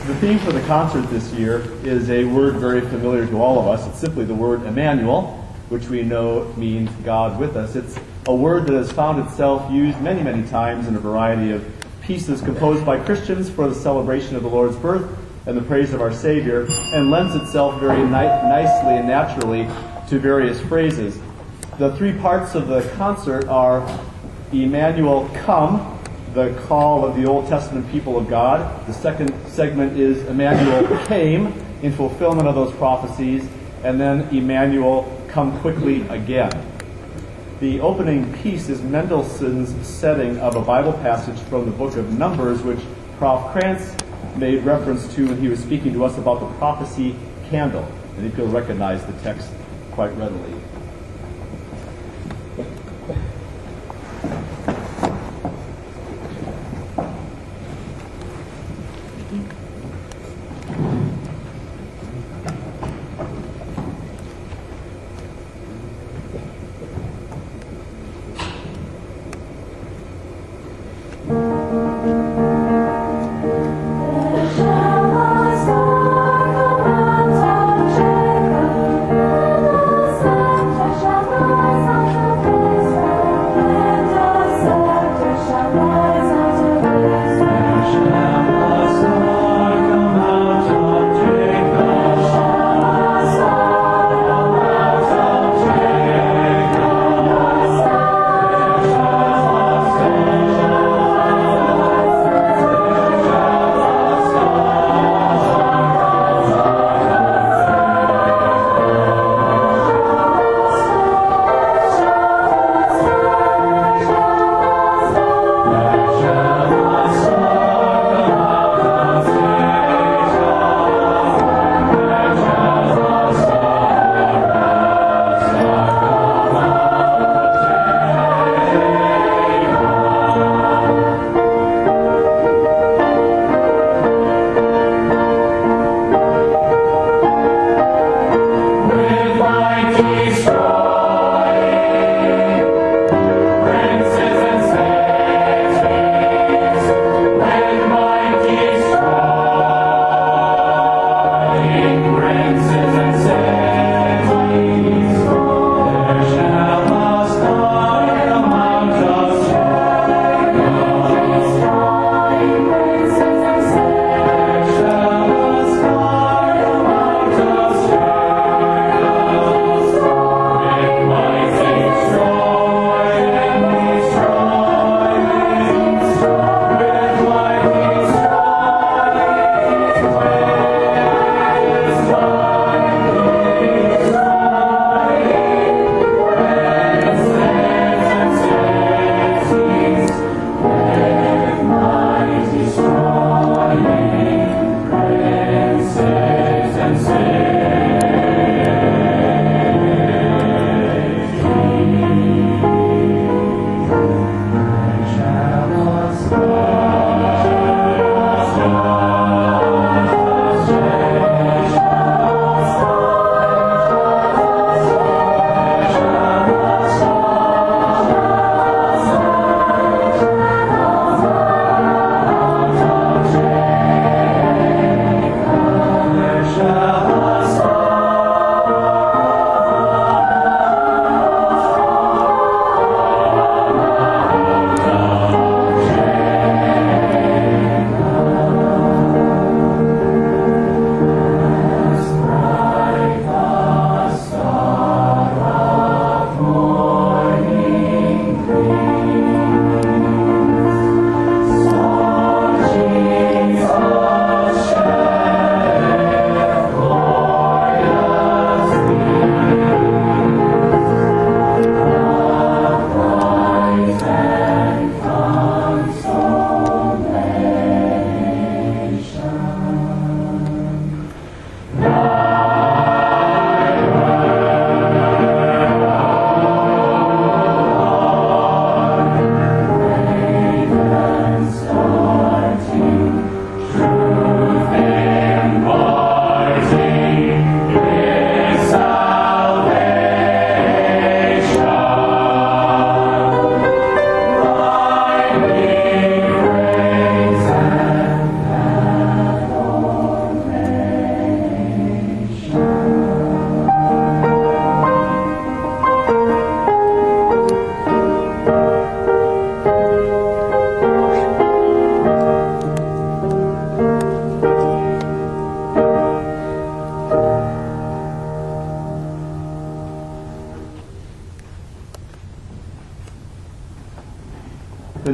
The theme for the concert this year is a word very familiar to all of us. It's simply the word Emmanuel, which we know means God with us. It's a word that has found itself used many, many times in a variety of pieces composed by Christians for the celebration of the Lord's birth and the praise of our Savior, and lends itself very nicely and naturally to various phrases. The three parts of the concert are Emmanuel, come, the call of the Old Testament people of God. The second segment is Emmanuel came in fulfillment of those prophecies. And then Emmanuel, come quickly again. The opening piece is Mendelssohn's setting of a Bible passage from the book of Numbers, which Prof. Krantz made reference to when he was speaking to us about the prophecy candle. I think you'll recognize the text quite readily.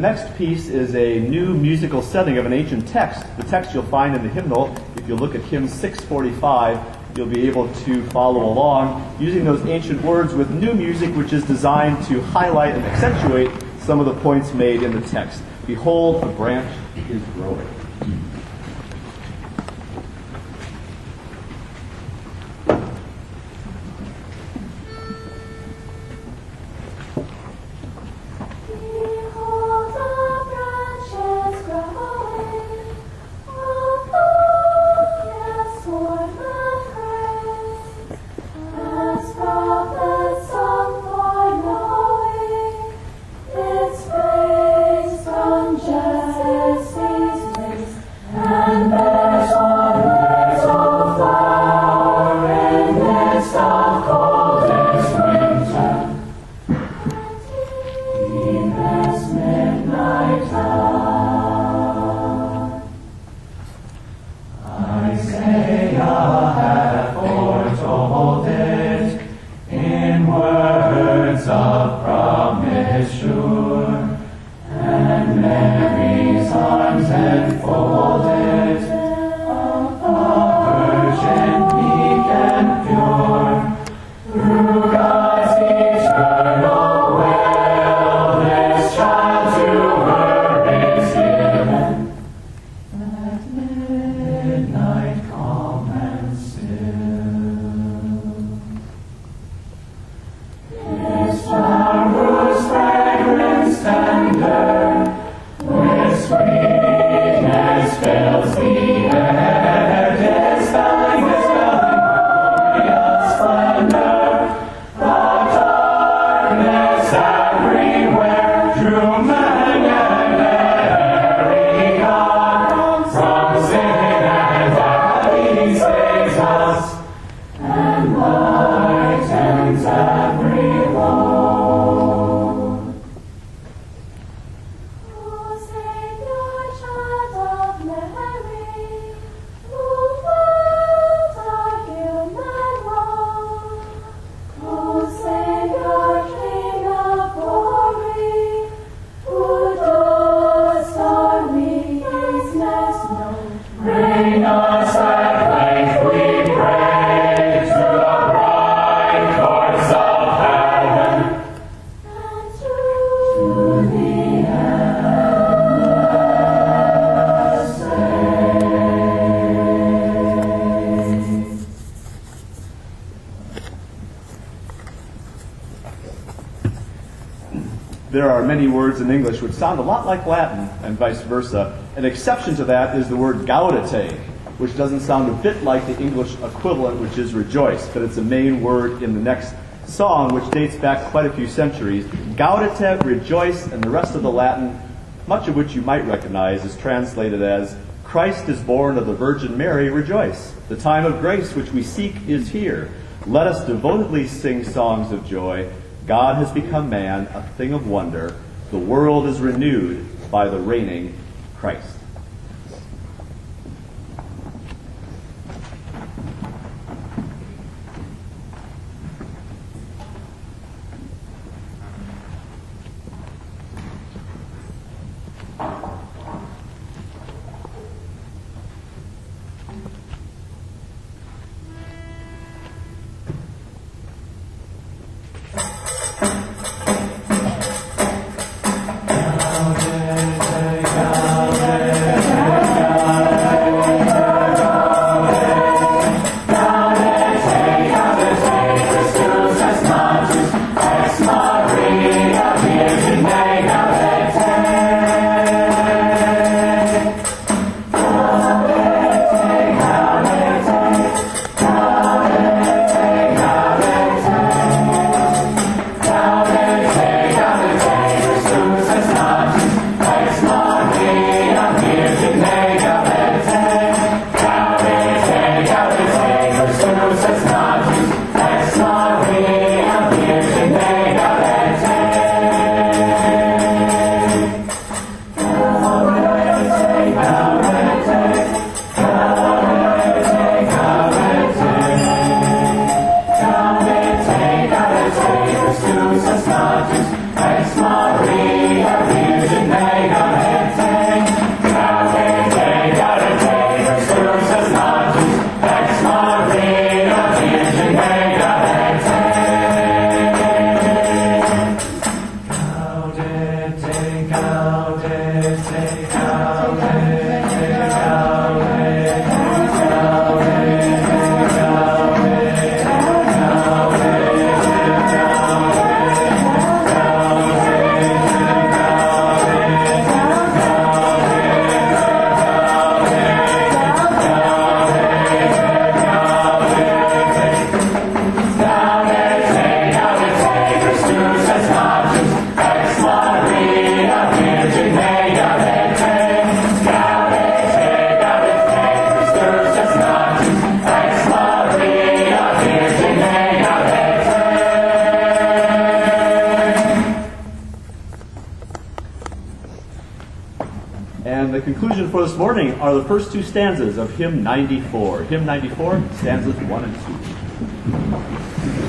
next piece is a new musical setting of an ancient text. The text you'll find in the hymnal. If you look at hymn 645, you'll be able to follow along using those ancient words with new music, which is designed to highlight and accentuate some of the points made in the text. Behold, a branch is growing. There are many words in English which sound a lot like Latin and vice versa. An exception to that is the word gaudete, which doesn't sound a bit like the English equivalent, which is rejoice, but it's a main word in the next song, which dates back quite a few centuries. Gaudete, rejoice, and the rest of the Latin, much of which you might recognize, is translated as Christ is born of the Virgin Mary, rejoice. The time of grace which we seek is here. Let us devotedly sing songs of joy. God has become man, a thing of wonder. The world is renewed by the reigning Christ. Gaudete, conclusion for this morning are the first two stanzas of Hymn 94. Hymn 94, stanzas 1 and 2.